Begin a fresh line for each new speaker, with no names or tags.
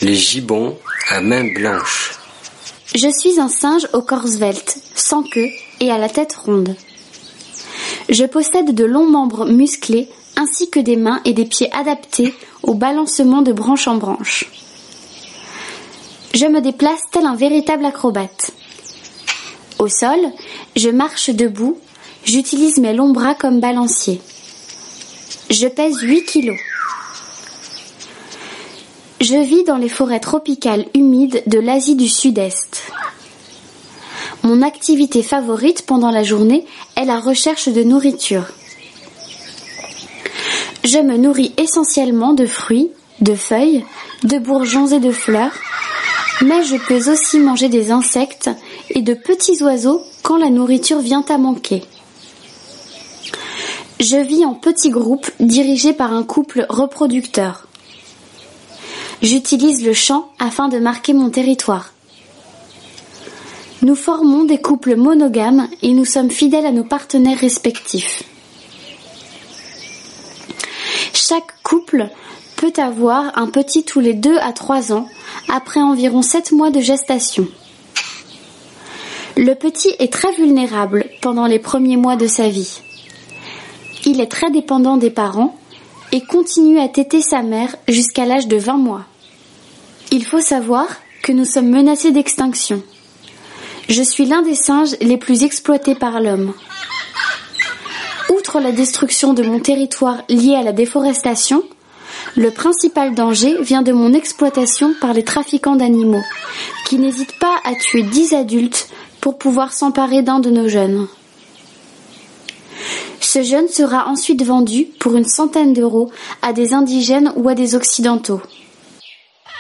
les gibbons à main blanche.
Je suis un singe au corps svelte, sans queue et à la tête ronde. Je possède de longs membres musclés ainsi que des mains et des pieds adaptés au balancement de branche en branche. Je me déplace tel un véritable acrobate. Au sol, je marche debout, j'utilise mes longs bras comme balancier. Je pèse 8 kilos. Je vis dans les forêts tropicales humides de l'Asie du Sud-Est. Mon activité favorite pendant la journée est la recherche de nourriture. Je me nourris essentiellement de fruits, de feuilles, de bourgeons et de fleurs, mais je peux aussi manger des insectes et de petits oiseaux quand la nourriture vient à manquer. Je vis en petits groupes dirigés par un couple reproducteur. J'utilise le chant afin de marquer mon territoire. Nous formons des couples monogames et nous sommes fidèles à nos partenaires respectifs. Chaque couple peut avoir un petit tous les 2 à 3 ans, après environ 7 mois de gestation. Le petit est très vulnérable pendant les premiers mois de sa vie. Il est très dépendant des parents et continue à téter sa mère jusqu'à l'âge de 20 mois. Il faut savoir que nous sommes menacés d'extinction. Je suis l'un des singes les plus exploités par l'homme. Outre la destruction de mon territoire liée à la déforestation, le principal danger vient de mon exploitation par les trafiquants d'animaux, qui n'hésitent pas à tuer 10 adultes pour pouvoir s'emparer d'un de nos jeunes. Ce jeune sera ensuite vendu pour une centaine d'euros à des indigènes ou à des occidentaux.